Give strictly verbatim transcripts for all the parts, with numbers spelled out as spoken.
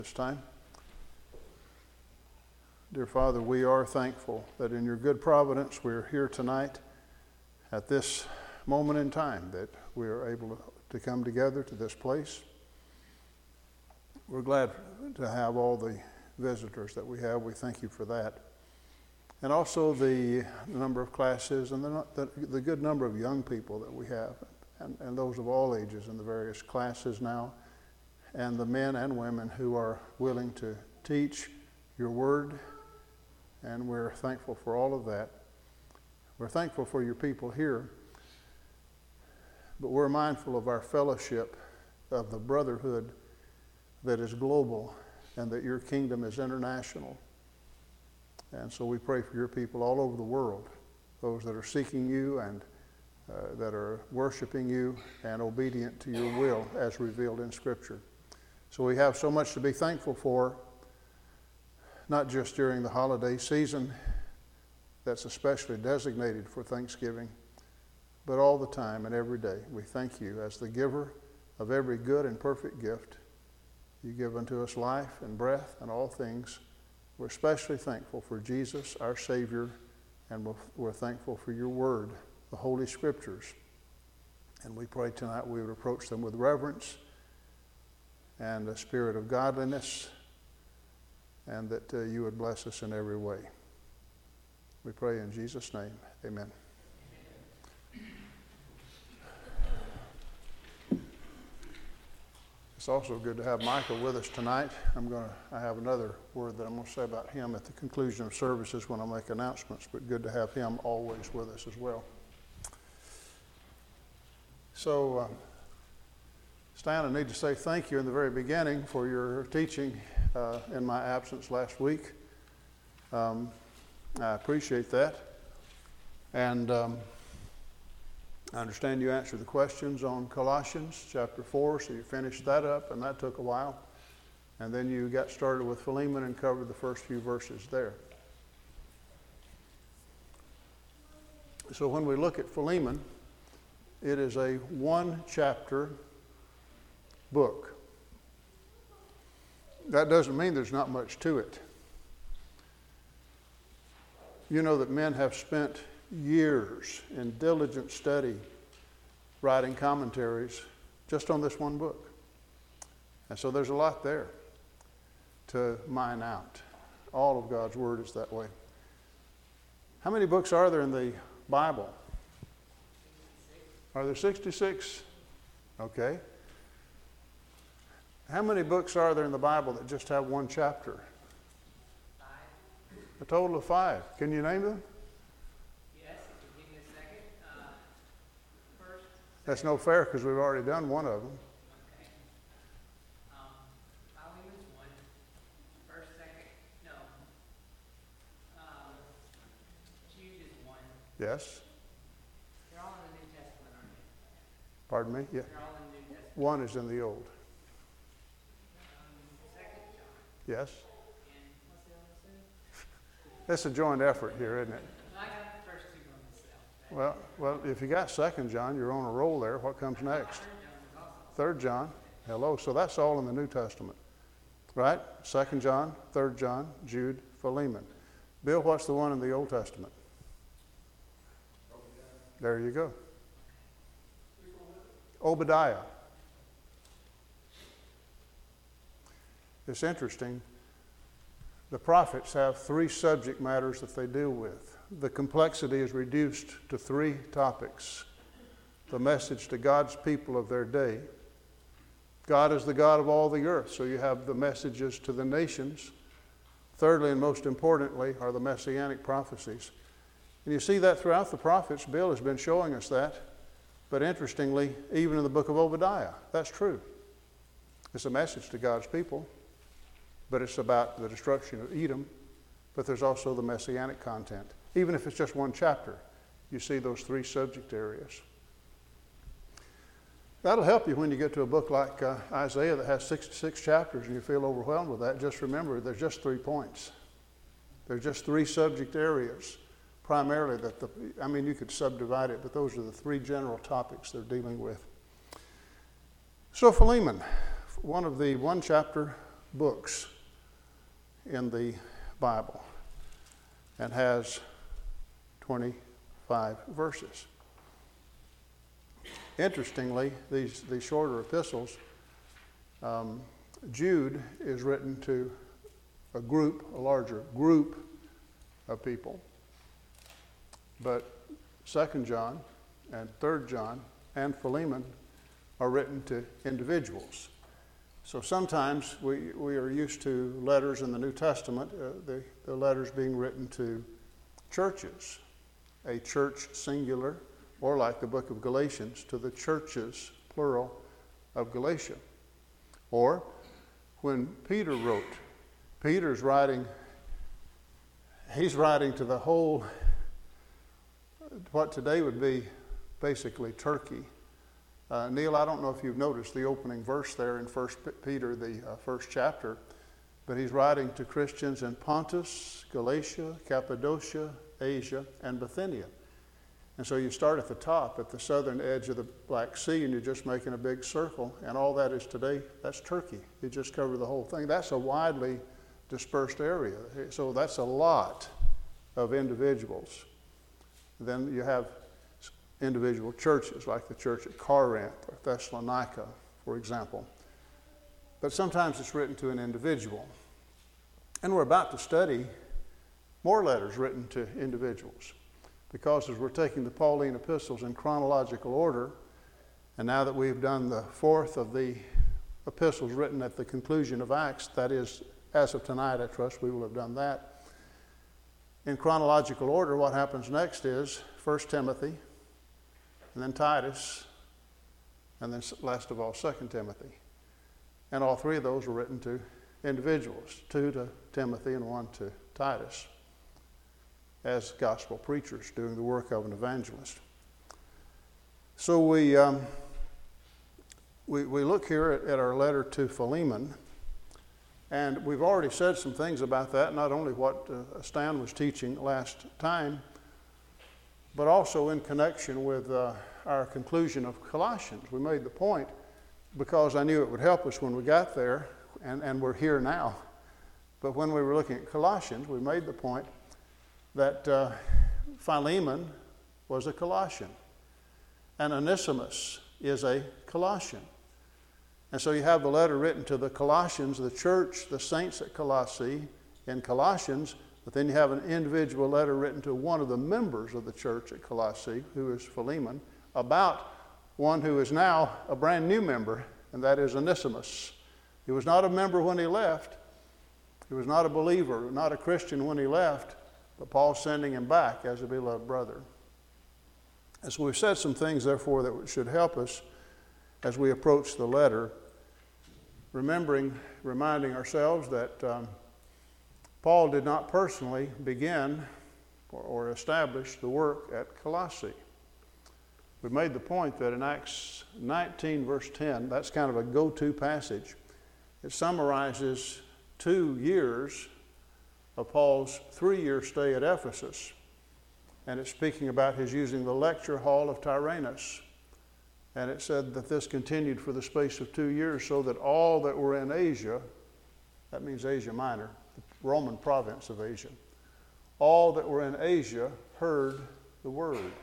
This time. Dear Father, we are thankful that in your good providence we're here tonight at this moment in time that we are able to come together to this place. We're glad to have all the visitors that we have. We thank you for that. And also the number of classes and the, the, the good number of young people that we have, and, and those of all ages in the various classes now, and the men and women who are willing to teach your word, and we're thankful for all of that. We're thankful for your people here, but we're mindful of our fellowship, of the brotherhood that is global and that your kingdom is international. And so we pray for your people all over the world, those that are seeking you and uh, that are worshiping you and obedient to your will as revealed in Scripture. So we have so much to be thankful for, not just during the holiday season that's especially designated for Thanksgiving, but all the time and every day. We thank you as the giver of every good and perfect gift. You give unto us life and breath and all things. We're especially thankful for Jesus, our Savior, and we're thankful for your word, the Holy Scriptures. And we pray tonight we would approach them with reverence and a spirit of godliness, and that uh, you would bless us in every way. We pray in Jesus' name. Amen. It's also good to have Michael with us tonight. I'm going to, I have another word that I'm going to say about him at the conclusion of services when I make announcements, but good to have him always with us as well. So, uh, Stan, I need to say thank you in the very beginning for your teaching uh, in my absence last week. Um, I appreciate that. And um, I understand you answered the questions on Colossians chapter four, so you finished that up, and that took a while. And then you got started with Philemon and covered the first few verses there. So when we look at Philemon, it is a one-chapter book. That doesn't mean there's not much to it. You know that men have spent years in diligent study writing commentaries just on this one book. And so there's a lot there to mine out. All of God's Word is that way. How many books are there in the Bible? Are there sixty-six? Okay. How many books are there in the Bible that just have one chapter? Five. A total of five. Can you name them? Yes, if you give me a second. Uh, first. That's no fair because we've already done one of them. Okay. Um, Philemon's one. First, second, no. Um, Jude is one. Yes. They're all in the New Testament, aren't they? Pardon me? Yeah. They're all in the New Testament. One is in the Old. Yes? And what's the other two? It's a joint effort here, isn't it? I got the first two on myself. Well, well, if you got Second John, you're on a roll there. What comes next? Third John. Hello. So that's all in the New Testament, right? Second John, Third John, Jude, Philemon. Bill, what's the one in the Old Testament? There you go. Obadiah. It's interesting. The prophets have three subject matters that they deal with. The complexity is reduced to three topics. The message to God's people of their day. God is the God of all the earth, so you have the messages to the nations. Thirdly, and most importantly, are the messianic prophecies. And you see that throughout the prophets. Bill has been showing us that. But interestingly, even in the book of Obadiah, that's true. It's a message to God's people. But it's about the destruction of Edom, but there's also the messianic content. Even if it's just one chapter, you see those three subject areas. That'll help you when you get to a book like uh, Isaiah that has sixty-six chapters and you feel overwhelmed with that. Just remember, there's just three points. There's just three subject areas, primarily that the, I mean, you could subdivide it, but those are the three general topics they're dealing with. So Philemon, one of the one chapter books in the Bible and has twenty-five verses. Interestingly, these, these shorter epistles, um, Jude is written to a group, a larger group of people. But Second John and Third John and Philemon are written to individuals. So sometimes we, we are used to letters in the New Testament, uh, the, the letters being written to churches, a church singular, or like the book of Galatians, to the churches, plural, of Galatia. Or when Peter wrote, Peter's writing, he's writing to the whole, what today would be basically Turkey. Uh, Neil, I don't know if you've noticed the opening verse there in First Peter, the uh, first chapter, but he's writing to Christians in Pontus, Galatia, Cappadocia, Asia, and Bithynia. And so you start at the top, at the southern edge of the Black Sea, and you're just making a big circle, and all that is today, that's Turkey. You just cover the whole thing. That's a widely dispersed area. So that's a lot of individuals. Then you have individual churches, like the church at Corinth or Thessalonica, for example. But sometimes it's written to an individual. And we're about to study more letters written to individuals, because as we're taking the Pauline epistles in chronological order, and now that we've done the fourth of the epistles written at the conclusion of Acts, that is, as of tonight, I trust we will have done that. In chronological order, what happens next is First Timothy, and then Titus, and then last of all, Second Timothy. And all three of those were written to individuals, two to Timothy and one to Titus, as gospel preachers doing the work of an evangelist. So we um, we, we look here at, at our letter to Philemon, and we've already said some things about that, not only what uh, Stan was teaching last time, but also in connection with uh, our conclusion of Colossians. We made the point, because I knew it would help us when we got there, and, and we're here now. But when we were looking at Colossians, we made the point that uh, Philemon was a Colossian, and Onesimus is a Colossian. And so you have the letter written to the Colossians, the church, the saints at Colossae in Colossians, but then you have an individual letter written to one of the members of the church at Colossae, who is Philemon, about one who is now a brand new member, and that is Onesimus. He was not a member when he left. He was not a believer, not a Christian when he left, but Paul's sending him back as a beloved brother. And so we've said some things, therefore, that should help us as we approach the letter, remembering, reminding ourselves that um, Paul did not personally begin or, or establish the work at Colossae. We made the point that in Acts nineteen, verse ten, that's kind of a go-to passage. It summarizes two years of Paul's three-year stay at Ephesus. And it's speaking about his using the lecture hall of Tyrannus. And it said that this continued for the space of two years, so that all that were in Asia, that means Asia Minor, the Roman province of Asia, all that were in Asia heard the word.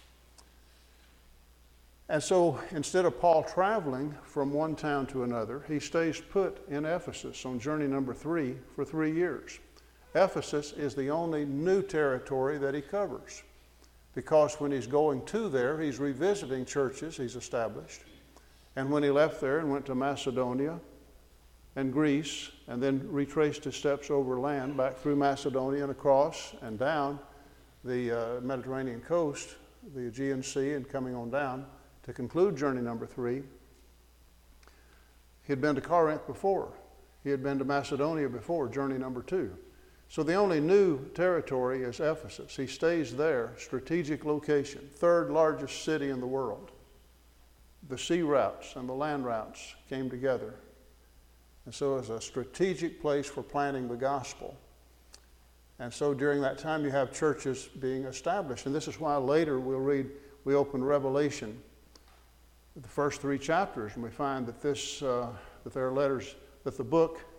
And so instead of Paul traveling from one town to another, he stays put in Ephesus on journey number three for three years. Ephesus is the only new territory that he covers, because when he's going to there, he's revisiting churches he's established. And when he left there and went to Macedonia and Greece, and then retraced his steps over land back through Macedonia and across and down the uh, Mediterranean coast, the Aegean Sea, and coming on down to conclude journey number three, he had been to Corinth before. He had been to Macedonia before, journey number two. So the only new territory is Ephesus. He stays there, strategic location, third largest city in the world. The sea routes and the land routes came together. And so it's a strategic place for planting the gospel. And so during that time you have churches being established. And this is why later we'll read, we open Revelation, the first three chapters, and we find that this, uh, that there are letters, that the book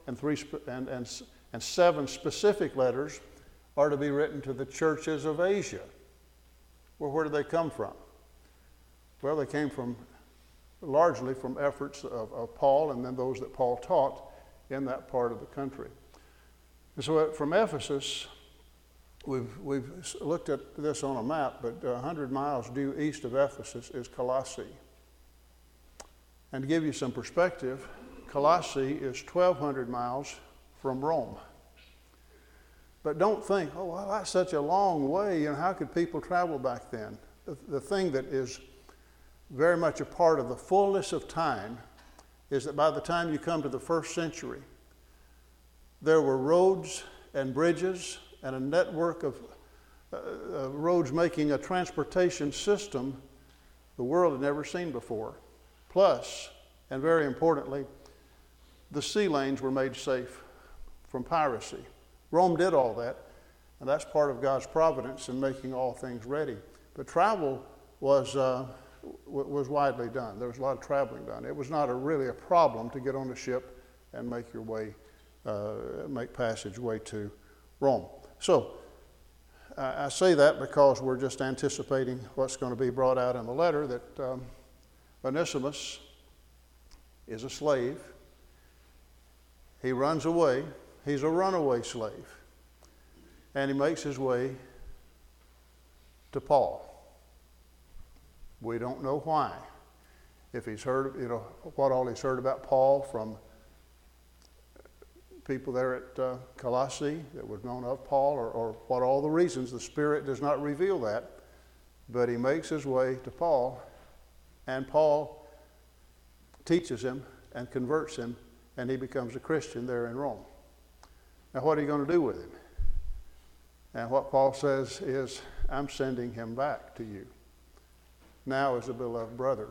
and three sp- and, and, and seven specific letters are to be written to the churches of Asia. Well, where did they come from? Well, they came from largely from efforts of, of Paul and then those that Paul taught in that part of the country. And so from Ephesus, we've, we've looked at this on a map, but one hundred miles due east of Ephesus is Colossae. And to give you some perspective, Colossae is twelve hundred miles from Rome. But don't think, oh, well, that's such a long way. You know, how could people travel back then? The, the thing that is very much a part of the fullness of time is that by the time you come to the first century, there were roads and bridges and a network of uh, uh, roads making a transportation system the world had never seen before. Plus, and very importantly, the sea lanes were made safe from piracy. Rome did all that, and that's part of God's providence in making all things ready. But travel was uh, w- was widely done. There was a lot of traveling done. It was not a, really a problem to get on a ship and make your way, uh, make passageway to Rome. So uh, I say that because we're just anticipating what's going to be brought out in the letter, that um, Onesimus is a slave. He runs away. He's a runaway slave. And he makes his way to Paul. We don't know why. If he's heard, you know, what all he's heard about Paul from people there at uh, Colossae that was known of Paul, or, or what all the reasons, the Spirit does not reveal that. But he makes his way to Paul, and Paul teaches him and converts him, and he becomes a Christian there in Rome. Now, what are you going to do with him? And what Paul says is, I'm sending him back to you, now as a beloved brother.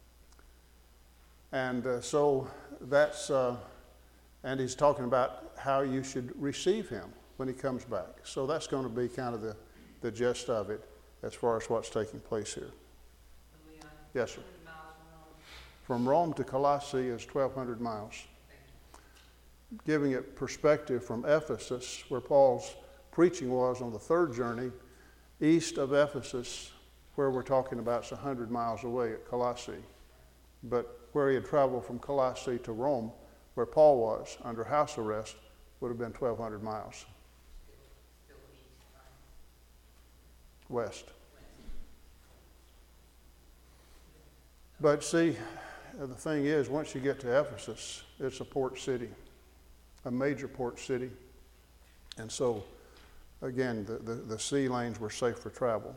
And uh, so that's, uh, and he's talking about how you should receive him when he comes back. So that's going to be kind of the, the gist of it as far as what's taking place here. Leon, Yes, sir. one hundred miles from Rome. From Rome to Colossae is twelve hundred miles. Giving it perspective from Ephesus, where Paul's preaching was on the third journey, east of Ephesus, where we're talking about is one hundred miles away at Colossae. But where he had traveled from Colossae to Rome, where Paul was under house arrest, would have been twelve hundred miles Still, still east, right? west. But see, the thing is, once you get to Ephesus, it's a port city, a major port city. And so, again, the, the, the sea lanes were safe for travel,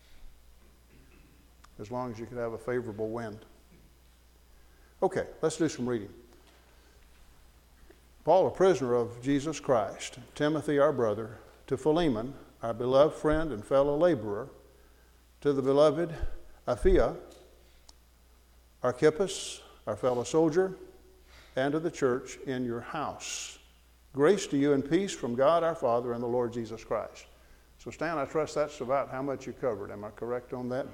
as long as you could have a favorable wind. Okay, let's do some reading. Paul, a prisoner of Jesus Christ, Timothy, our brother, to Philemon, our beloved friend and fellow laborer, to the beloved Apphia, Archippus, our fellow soldier, and to the church in your house. Grace to you and peace from God our Father and the Lord Jesus Christ. So Stan, I trust that's about how much you covered. Am I correct on that?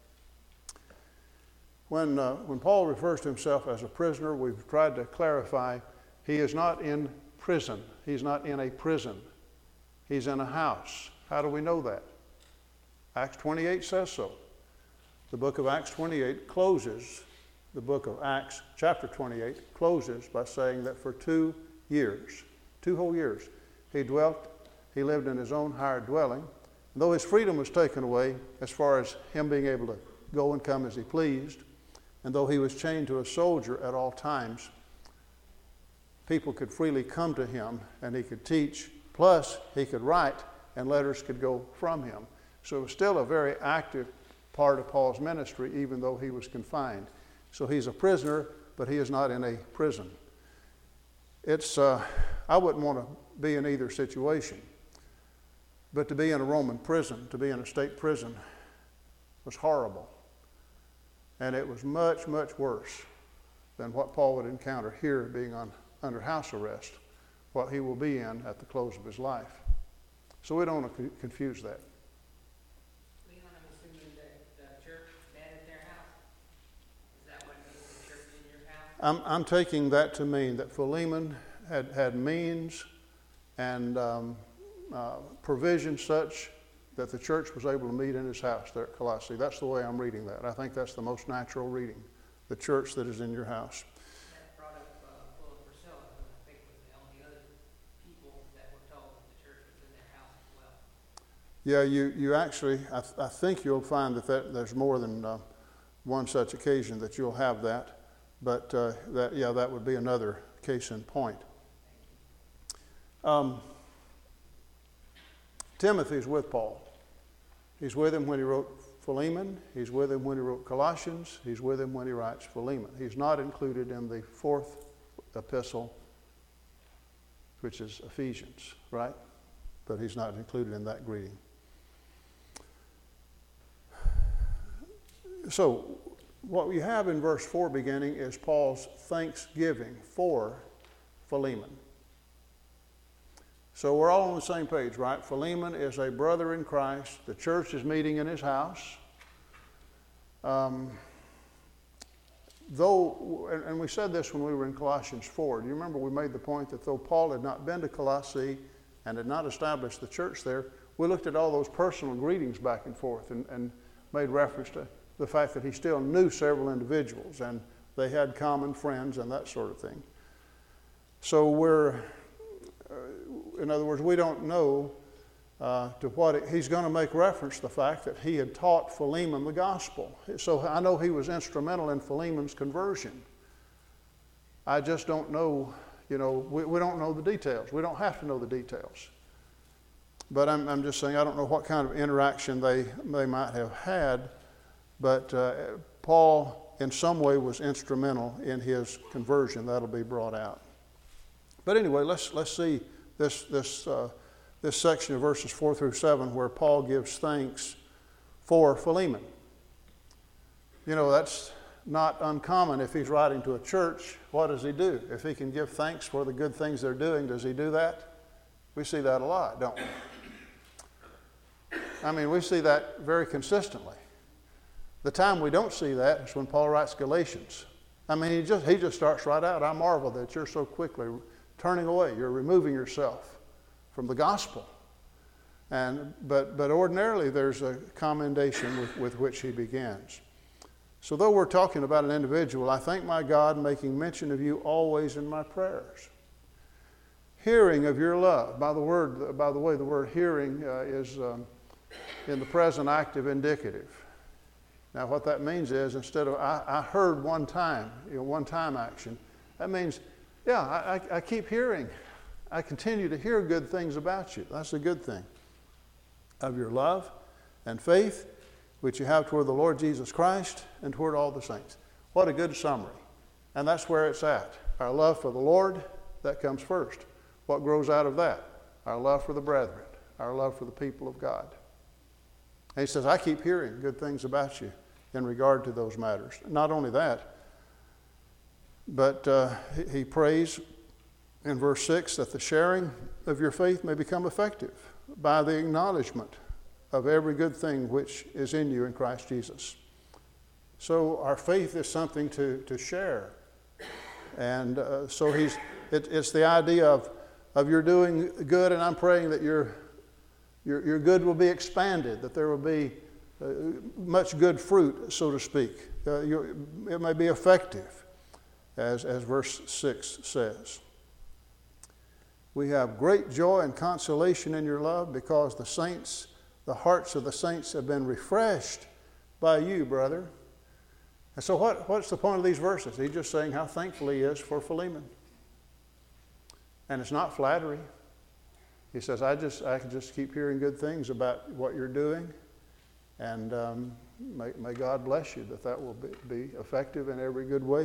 When, uh, when Paul refers to himself as a prisoner, we've tried to clarify he is not in prison. He's not in a prison. He's in a house. How do we know that? Acts twenty-eight says so. The book of Acts twenty-eight closes, the book of Acts chapter twenty-eight closes by saying that for two years, two whole years, he dwelt, he lived in his own hired dwelling. And though his freedom was taken away as far as him being able to go and come as he pleased, and though he was chained to a soldier at all times, people could freely come to him and he could teach, plus he could write and letters could go from him. So it was still a very active part of Paul's ministry, even though he was confined. So he's a prisoner, but he is not in a prison. It's, uh, I wouldn't want to be in either situation, but to be in a Roman prison, to be in a state prison, was horrible. And it was much, much worse than what Paul would encounter here, being on, under house arrest, what he will be in at the close of his life. So we don't want to confuse that. Leon, I'm assuming that the church met at their house. Is that what it means, the church in your house? I'm, I'm taking that to mean that Philemon had, had means and um, uh, provision such that the church was able to meet in his house there at Colossae. That's the way I'm reading that. I think that's the most natural reading, the church that is in your house. That brought up uh, Aquila and Priscilla, who I think was the only other people that were told that the church was in their house as well. Yeah, you, you actually, I, th- I think you'll find that, that there's more than uh, one such occasion that you'll have that. But uh, that, yeah, that would be another case in point. Um, Timothy's with Paul. He's with him when he wrote Philemon. He's with him when he wrote Colossians. He's with him when he writes Philemon. He's not included in the fourth epistle, which is Ephesians, right? But he's not included in that greeting. So, what we have in verse four beginning is Paul's thanksgiving for Philemon. So we're all on the same page, right? Philemon is a brother in Christ. The church is meeting in his house. Um, though, and, and we said this when we were in Colossians four. Do you remember we made the point that though Paul had not been to Colossae and had not established the church there, we looked at all those personal greetings back and forth and, and made reference to the fact that he still knew several individuals and they had common friends and that sort of thing. So we're, uh, in other words, we don't know uh, to what it, he's going to make reference to the fact that he had taught Philemon the gospel. So I know he was instrumental in Philemon's conversion. I just don't know, you know, we, we don't know the details. We don't have to know the details. But I'm, I'm just saying I don't know what kind of interaction they, they might have had. But uh, Paul, in some way, was instrumental in his conversion. That'll be brought out. But anyway, let's let's see this this uh, this section of verses four through seven, where Paul gives thanks for Philemon. You know, that's not uncommon. If he's writing to a church, what does he do? If he can give thanks for the good things they're doing, does he do that? We see that a lot, don't we? I mean, we see that very consistently. The time we don't see that is when Paul writes Galatians. I mean, he just he just starts right out, I marvel that you're so quickly turning away. You're removing yourself from the gospel. And but but ordinarily there's a commendation with, with which he begins. So though we're talking about an individual, I thank my God making mention of you always in my prayers. Hearing of your love. By the word, by the way, the word hearing uh, is um, in the present active indicative. Now, what that means is instead of I, I heard one time, you know, one time action, that means, yeah, I, I, I keep hearing. I continue to hear good things about you. That's a good thing. Of your love and faith, which you have toward the Lord Jesus Christ and toward all the saints. What a good summary. And that's where it's at. Our love for the Lord, that comes first. What grows out of that? Our love for the brethren, our love for the people of God. And he says, I keep hearing good things about you in regard to those matters. Not only that, but uh, he, he prays in verse six that the sharing of your faith may become effective by the acknowledgement of every good thing which is in you in Christ Jesus. So our faith is something to, to share. And uh, so he's it, it's the idea of, of you're doing good, and I'm praying that your, your, your good will be expanded, that there will be uh, much good fruit, so to speak. Uh, it may be effective, as, as verse six says. We have great joy and consolation in your love because the saints, the hearts of the saints have been refreshed by you, brother. And so what, what's the point of these verses? He's just saying how thankful he is for Philemon. And it's not flattery. He says, I just I can just keep hearing good things about what you're doing. And um, may, may God bless you that that will be, be effective in every good way.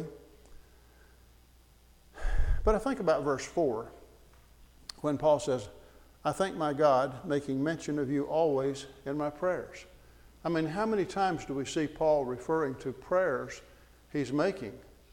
But I think about verse four, when Paul says, I thank my God, making mention of you always in my prayers. I mean, how many times do we see Paul referring to prayers he's making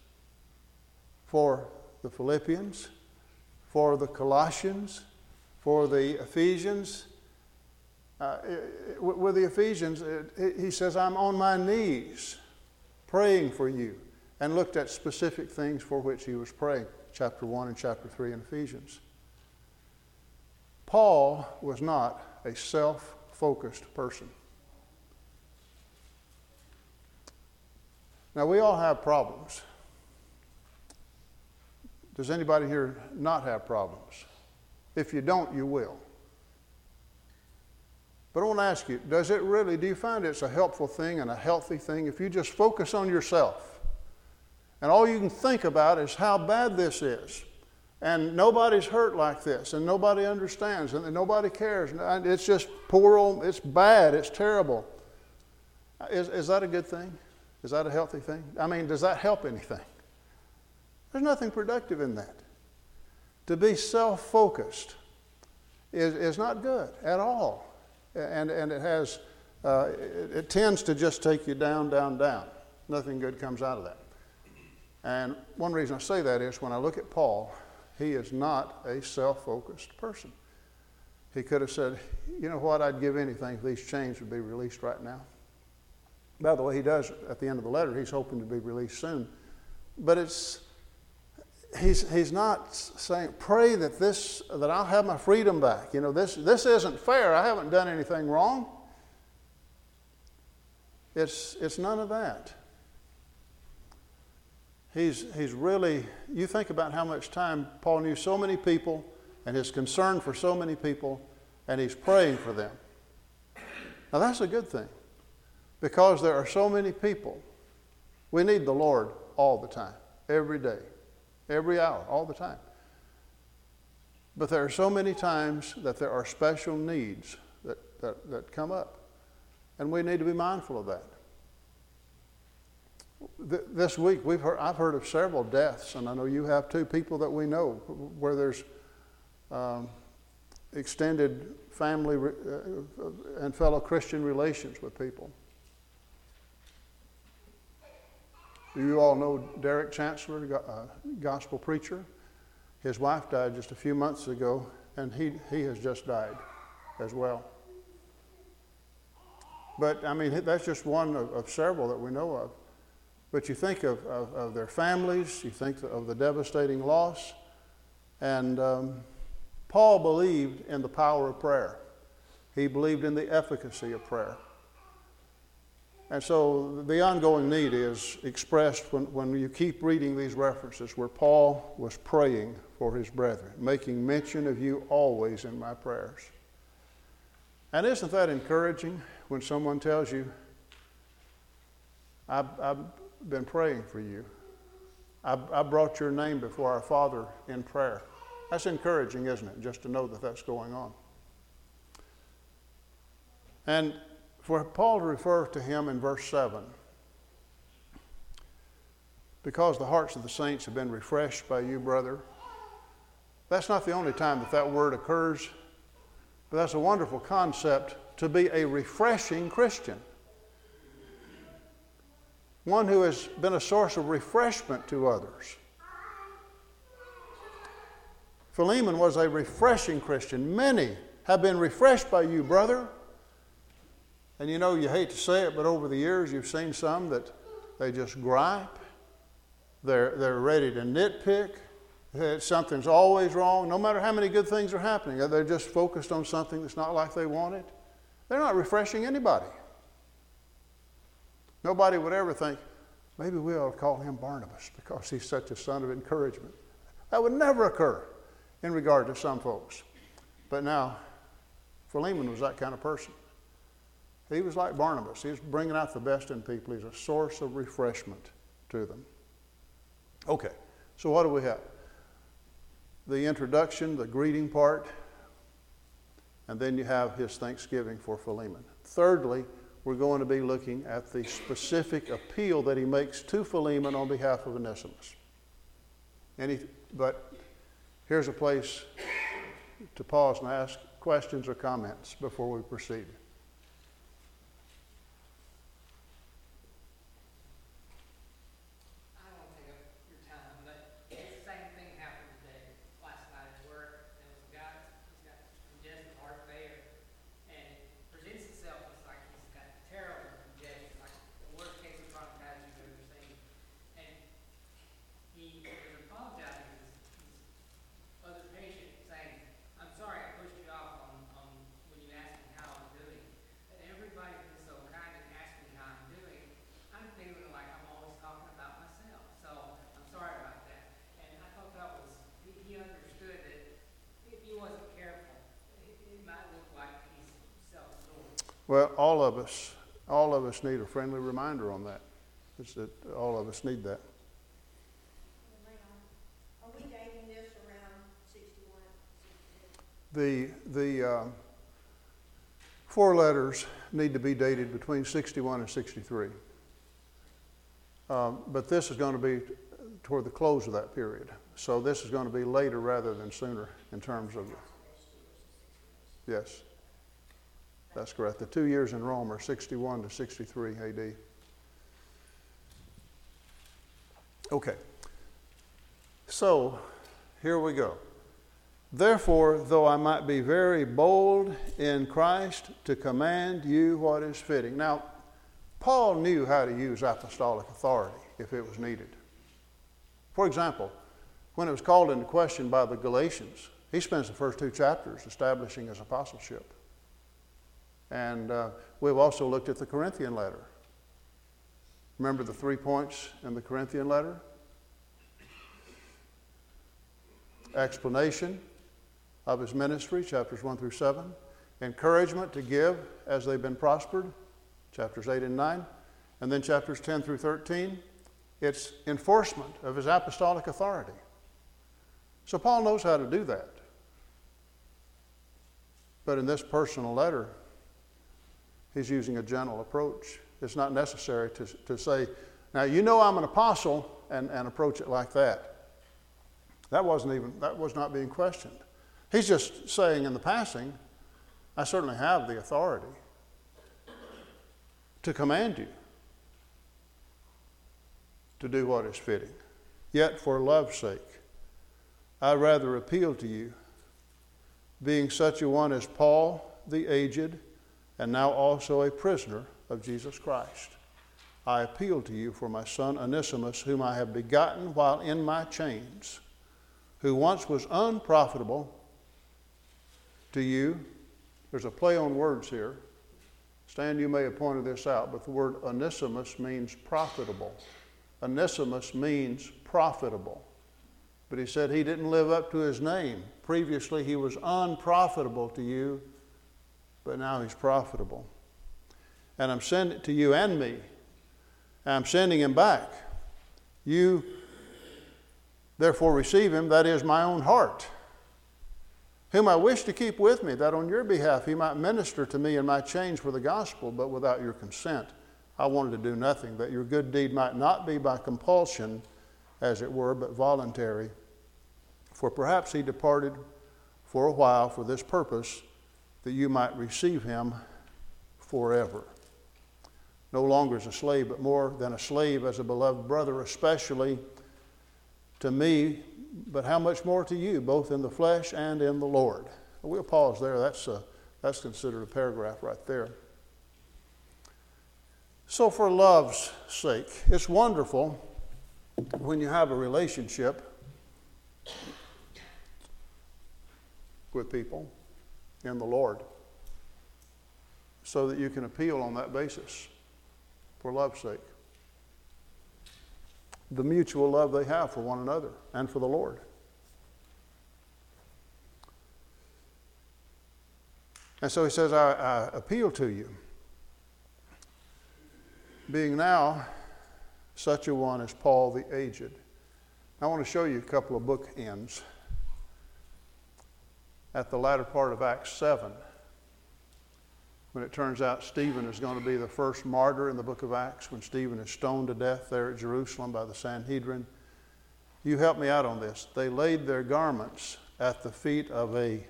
for the Philippians, for the Colossians, for the Ephesians? Uh, with the Ephesians, he says, I'm on my knees praying for you, and looked at specific things for which he was praying. chapter one and chapter three in Ephesians. Paul was not a self-focused person. Now, we all have problems. Does anybody here not have problems? If you don't, you will. But I want to ask you, does it really, do you find it's a helpful thing and a healthy thing if you just focus on yourself and all you can think about is how bad this is and nobody's hurt like this and nobody understands and nobody cares. It's just poor old, it's bad, it's terrible. Is, is that a good thing? Is that a healthy thing? I mean, does that help anything? There's nothing productive in that. To be self-focused is, is not good at all. And, and it has, uh, it, it tends to just take you down, down, down. Nothing good comes out of that. And one reason I say that is when I look at Paul, he is not a self-focused person. He could have said, you know what, I'd give anything if these chains would be released right now. By the way, he does at the end of the letter, he's hoping to be released soon. But it's, he's, he's not saying, pray that this, that I'll have my freedom back. You know, this, this isn't fair. I haven't done anything wrong. It's, it's none of that. He's, he's really, you think about how much time Paul knew so many people and his concern for so many people, and he's praying for them. Now that's a good thing, because there are so many people. We need the Lord all the time, every day, every hour, all the time. But there are so many times that there are special needs that, that, that come up, and we need to be mindful of that. This week, we've heard, I've heard of several deaths, and I know you have too, people that we know where there's um, extended family re- uh, and fellow Christian relations with people. You all know Derek Chancellor, a gospel preacher. His wife died just a few months ago, and he, he has just died as well. But, I mean, that's just one of, of several that we know of. But you think of, of, of their families, you think of the devastating loss. And um, Paul believed in the power of prayer. He believed in the efficacy of prayer. And so the ongoing need is expressed when, when you keep reading these references where Paul was praying for his brethren, making mention of you always in my prayers. And isn't that encouraging when someone tells you, I've, I've been praying for you. I, I brought your name before our Father in prayer. That's encouraging, isn't it? Just to know that that's going on. And for Paul to refer to him in verse seven, because the hearts of the saints have been refreshed by you, brother, that's not the only time that that word occurs, but that's a wonderful concept to be a refreshing Christian. One who has been a source of refreshment to others. Philemon was a refreshing Christian. Many have been refreshed by you, brother. And you know, you hate to say it, but over the years you've seen some that they just gripe. They're, they're ready to nitpick. Something's always wrong. No matter how many good things are happening, they're just focused on something that's not like they wanted. They're not refreshing anybody. Nobody would ever think, maybe we ought to call him Barnabas because he's such a son of encouragement. That would never occur in regard to some folks. But now, Philemon was that kind of person. He was like Barnabas. He was bringing out the best in people. He's a source of refreshment to them. Okay, so what do we have? The introduction, the greeting part, and then you have his thanksgiving for Philemon. Thirdly, we're going to be looking at the specific appeal that he makes to Philemon on behalf of Onesimus. Any, but here's a place to pause and ask questions or comments before we proceed. Well, all of us, all of us need a friendly reminder on that. It's that all of us need that. Are we dating this around sixty-one, sixty-two? The, the uh, four letters need to be dated between sixty-one and sixty-three. Um, but this is going to be toward the close of that period. So this is going to be later rather than sooner in terms of, yes, that's correct. The two years in Rome are sixty-one to sixty-three A D. Okay. So here we go. Therefore, though I might be very bold in Christ to command you what is fitting. Now, Paul knew how to use apostolic authority if it was needed. For example, when it was called into question by the Galatians, he spends the first two chapters establishing his apostleship. And uh, we've also looked at the Corinthian letter. Remember the three points in the Corinthian letter? Explanation of his ministry, chapters one through seven. Encouragement to give as they've been prospered, chapters eight and nine. And then chapters ten through thirteen, it's enforcement of his apostolic authority. So Paul knows how to do that. But in this personal letter, he's using a gentle approach. It's not necessary to, to say, now you know I'm an apostle, and, and approach it like that. That wasn't even, that was not being questioned. He's just saying in the passing, I certainly have the authority to command you to do what is fitting. Yet for love's sake, I rather appeal to you, being such a one as Paul the aged, and now also a prisoner of Jesus Christ. I appeal to you for my son Onesimus, whom I have begotten while in my chains, who once was unprofitable to you. There's a play on words here. Stan, you may have pointed this out, but the word Onesimus means profitable. Onesimus means profitable. But he said he didn't live up to his name. Previously he was unprofitable to you, but now he's profitable. And I'm sending it to you and me. And I'm sending him back. You therefore receive him, that is my own heart, whom I wish to keep with me, that on your behalf he might minister to me in my chains for the gospel, but without your consent I wanted to do nothing, that your good deed might not be by compulsion, as it were, but voluntary. For perhaps he departed for a while for this purpose, that you might receive him forever. No longer as a slave, but more than a slave, as a beloved brother, especially to me, but how much more to you, both in the flesh and in the Lord. We'll pause there. That's, a, that's considered a paragraph right there. So for love's sake, it's wonderful when you have a relationship with people in the Lord, so that you can appeal on that basis for love's sake. The mutual love they have for one another and for the Lord. And so he says, I, I appeal to you, being now such a one as Paul the aged. I want to show you a couple of bookends at the latter part of Acts seven, when it turns out Stephen is going to be the first martyr in the book of Acts, when Stephen is stoned to death there at Jerusalem by the Sanhedrin. You help me out on this. They laid their garments at the feet of a,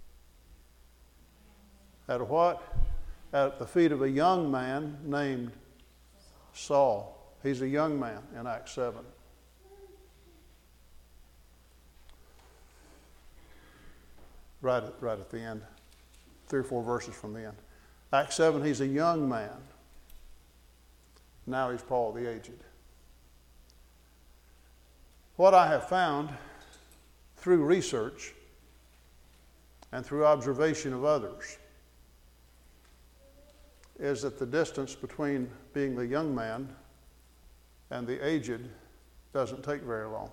at a what? At the feet of a young man named Saul. He's a young man in Acts seven. Right at, right at the end, three or four verses from the end. Acts seven, he's a young man. Now he's Paul the aged. What I have found through research and through observation of others is that the distance between being the young man and the aged doesn't take very long.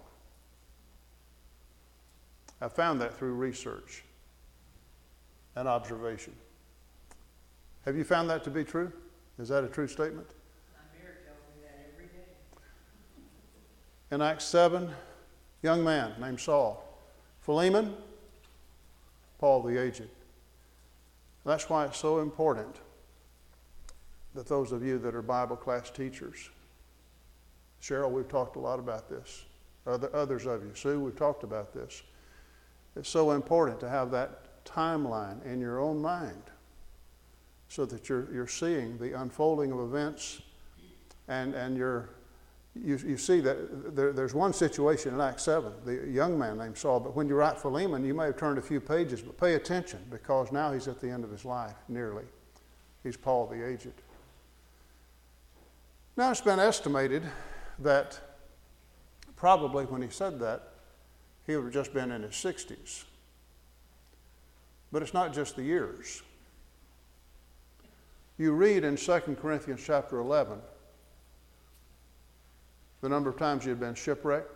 I found that through research and observation. Have you found that to be true? Is that a true statement? My mirror tells me that every day. In Acts seven, young man named Saul. Philemon, Paul the aged. That's why it's so important that those of you that are Bible class teachers, Cheryl, we've talked a lot about this. Other, others of you, Sue, we've talked about this. It's so important to have that timeline in your own mind so that you're, you're seeing the unfolding of events and, and you're, you, you see that there, there's one situation in Acts seven, the young man named Saul, but when you write Philemon, you may have turned a few pages, but pay attention because now he's at the end of his life, nearly. He's Paul the aged. Now it's been estimated that probably when he said that, he would have just been in his sixties. But it's not just the years. You read in Second Corinthians chapter eleven the number of times he had been shipwrecked,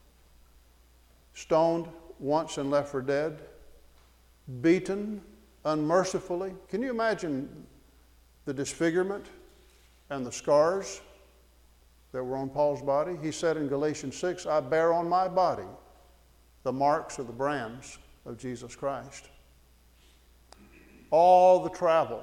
stoned once and left for dead, beaten unmercifully. Can you imagine the disfigurement and the scars that were on Paul's body? He said in Galatians six, I bear on my body the marks of the brands of Jesus Christ. All the travel,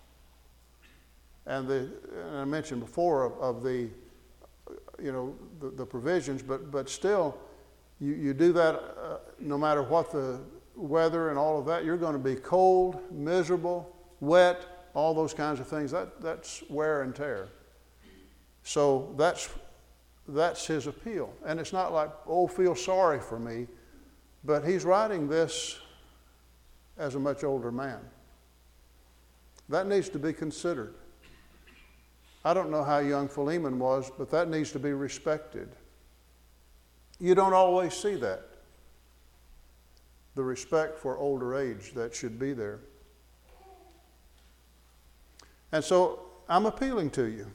and the and I mentioned before of, of the, you know, the, the provisions, but but still, you, you do that uh, no matter what the weather and all of that, you're going to be cold, miserable, wet, all those kinds of things. That that's wear and tear. So that's that's his appeal. And it's not like, oh, feel sorry for me, but he's writing this as a much older man. That needs to be considered. I don't know how young Philemon was, but that needs to be respected. You don't always see that, the respect for older age that should be there. And so I'm appealing to you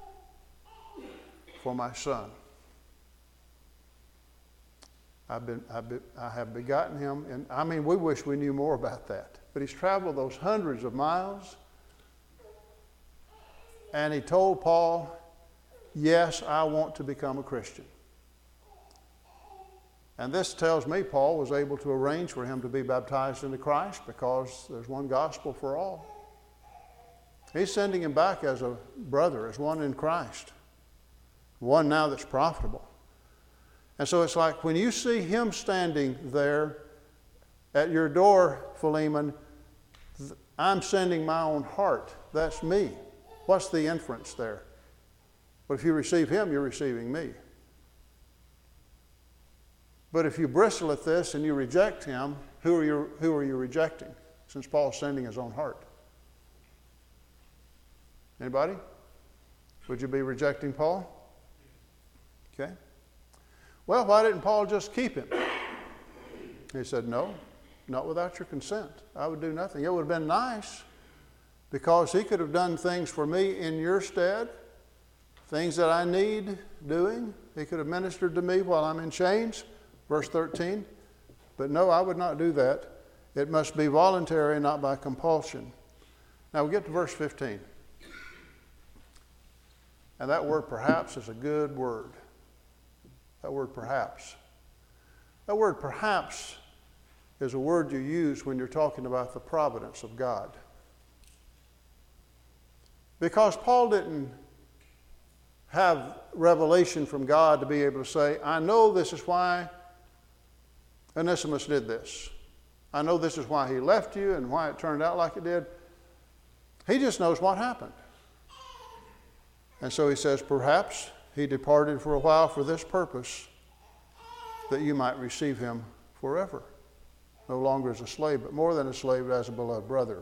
for my son. I've been, I've been, I have begotten him, and I mean, we wish we knew more about that. But he's traveled those hundreds of miles, and he told Paul, yes, I want to become a Christian. And this tells me Paul was able to arrange for him to be baptized into Christ because there's one gospel for all. He's sending him back as a brother, as one in Christ, one now that's profitable. And so it's like when you see him standing there at your door, Philemon, I'm sending my own heart. That's me. What's the inference there? But if you receive him, you're receiving me. But if you bristle at this and you reject him, who are you, who are you rejecting? Since Paul's sending his own heart. Anybody? Would you be rejecting Paul? Okay. Well, why didn't Paul just keep him? He said, no, not without your consent. I would do nothing. It would have been nice because he could have done things for me in your stead, things that I need doing. He could have ministered to me while I'm in chains, verse thirteen. But no, I would not do that. It must be voluntary, not by compulsion. Now we get to verse fifteen. And that word perhaps is a good word. That word perhaps. That word perhaps is a word you use when you're talking about the providence of God. Because Paul didn't have revelation from God to be able to say, I know this is why Onesimus did this. I know this is why he left you and why it turned out like it did. He just knows what happened. And so he says, perhaps he departed for a while for this purpose, that you might receive him forever. No longer as a slave, but more than a slave, as a beloved brother.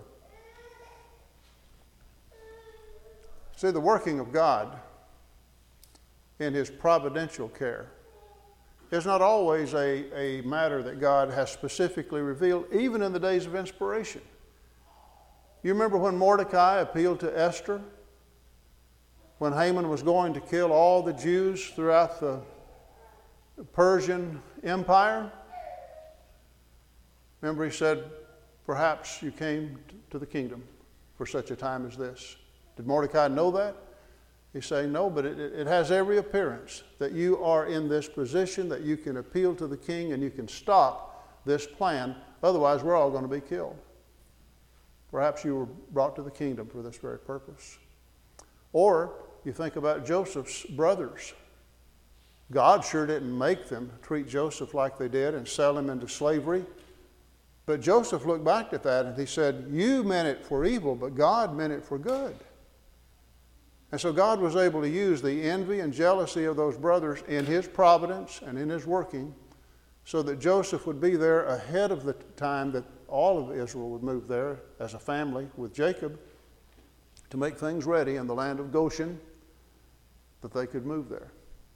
See, the working of God in his providential care is not always a, a matter that God has specifically revealed, even in the days of inspiration. You remember when Mordecai appealed to Esther? When Haman was going to kill all the Jews throughout the Persian Empire? Remember he said, perhaps you came to the kingdom for such a time as this. Did Mordecai know that? He's saying no, but it, it has every appearance that you are in this position, that you can appeal to the king and you can stop this plan. Otherwise, we're all going to be killed. Perhaps you were brought to the kingdom for this very purpose. Or you think about Joseph's brothers. God sure didn't make them treat Joseph like they did and sell him into slavery. But Joseph looked back at that and he said, you meant it for evil, but God meant it for good. And so God was able to use the envy and jealousy of those brothers in his providence and in his working so that Joseph would be there ahead of the time that all of Israel would move there as a family with Jacob to make things ready in the land of Goshen that they could move there.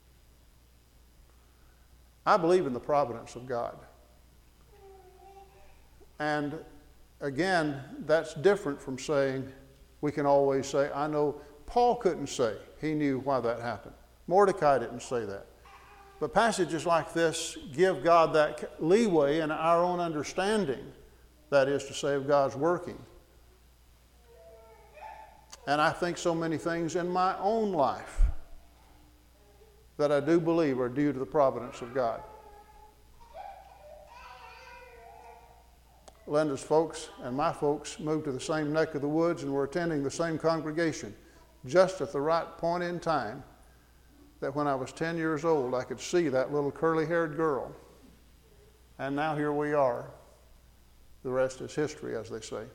I believe in the providence of God. And again, that's different from saying, we can always say, I know Paul couldn't say he knew why that happened. Mordecai didn't say that. But passages like this give God that leeway in our own understanding, that is to say, of God's working. And I think so many things in my own life that I do believe are due to the providence of God. Linda's folks and my folks moved to the same neck of the woods and were attending the same congregation just at the right point in time that when I was ten years old, I could see that little curly-haired girl. And now here we are. The rest is history, as they say.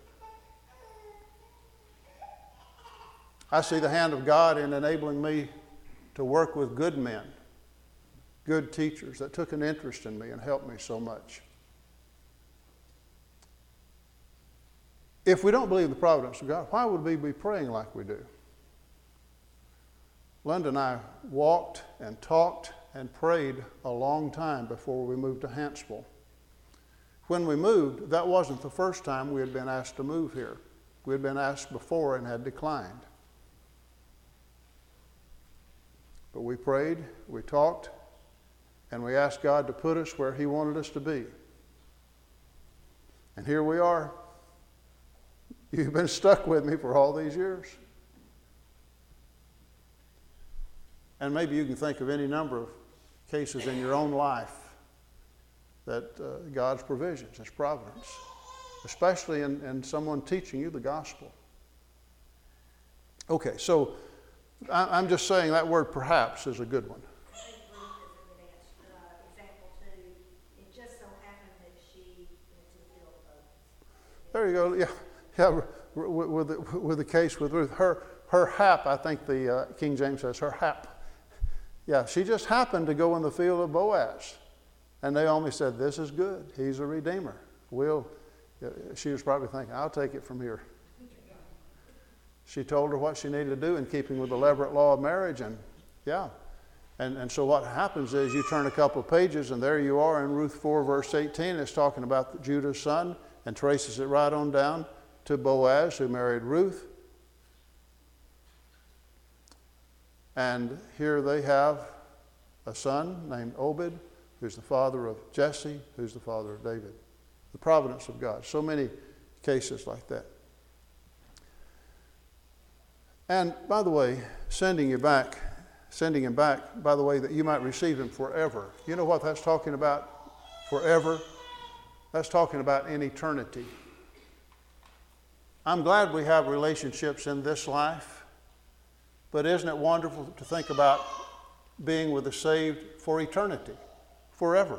I see the hand of God in enabling me to work with good men, good teachers that took an interest in me and helped me so much. If we don't believe in the providence of God, why would we be praying like we do? Linda and I walked and talked and prayed a long time before we moved to Huntsville. When we moved, that wasn't the first time we had been asked to move here. We had been asked before and had declined. But we prayed, we talked, and we asked God to put us where He wanted us to be. And here we are. You've been stuck with me for all these years. And maybe you can think of any number of cases in your own life that uh, God's provisions, His providence, especially in, in someone teaching you the gospel. Okay, so I, I'm just saying that word perhaps is a good one. I think Ruth is a good uh, example too. It just so happened that she went to the field of There you go. Yeah, yeah. With the, with the case with Ruth, her her hap, I think the uh, King James says her hap. Yeah, she just happened to go in the field of Boaz, and Naomi said, "This is good. He's a redeemer. We'll." She was probably thinking, "I'll take it from here." She told her what she needed to do in keeping with the Levirate law of marriage, and yeah. And, and so what happens is you turn a couple of pages, and there you are in Ruth four, verse eighteen. It's talking about Judah's son and traces it right on down to Boaz, who married Ruth. And here they have a son named Obed, who's the father of Jesse, who's the father of David. The providence of God. So many cases like that. And by the way, sending you back, sending him back, by the way, that you might receive him forever. You know what that's talking about? Forever? That's talking about in eternity. I'm glad we have relationships in this life, but isn't it wonderful to think about being with the saved for eternity, forever?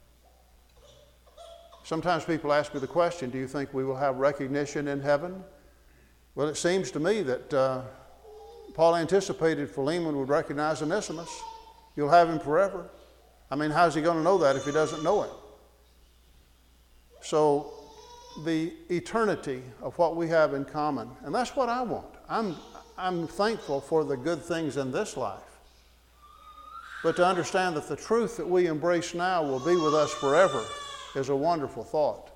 Sometimes people ask me the question, do you think we will have recognition in heaven? Well, it seems to me that uh, Paul anticipated Philemon would recognize Onesimus. You'll have him forever. I mean, how's he going to know that if he doesn't know it? So the eternity of what we have in common, and that's what I want. I'm, I'm thankful for the good things in this life. But to understand that the truth that we embrace now will be with us forever is a wonderful thought.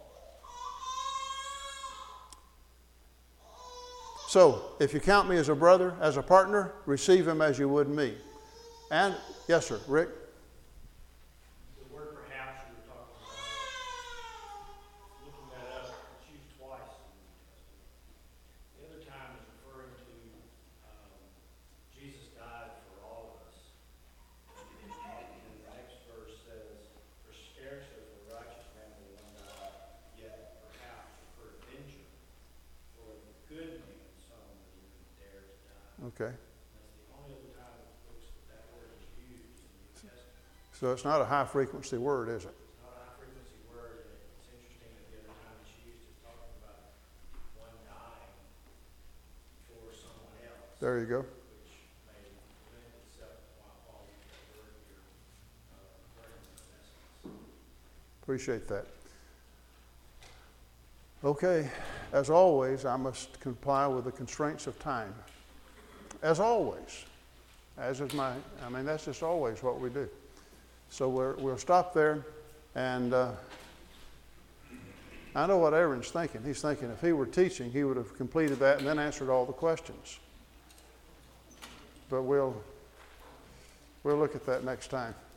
So, if you count me as a brother, as a partner, receive him as you would me. And, yes, sir, Rick? The word perhaps you were talking about, looking that up, it's used twice in the New Testament. The other Okay. That's the only other time it looks that that word is used in the New Testament. So it's not a high-frequency word, is it? It's not a high frequency word, and it's interesting that the other time it's used, it's talking about one dying for someone else. There you go. Which may lend itself to why Paul used that word here, uh, referring to Onesimus. Appreciate that. Okay, as always, I must comply with the constraints of time. As always. As is my, I mean, that's just always what we do. So we're, we'll stop there, and uh, I know what Aaron's thinking. He's thinking if he were teaching, he would have completed that and then answered all the questions. But we'll, we'll look at that next time.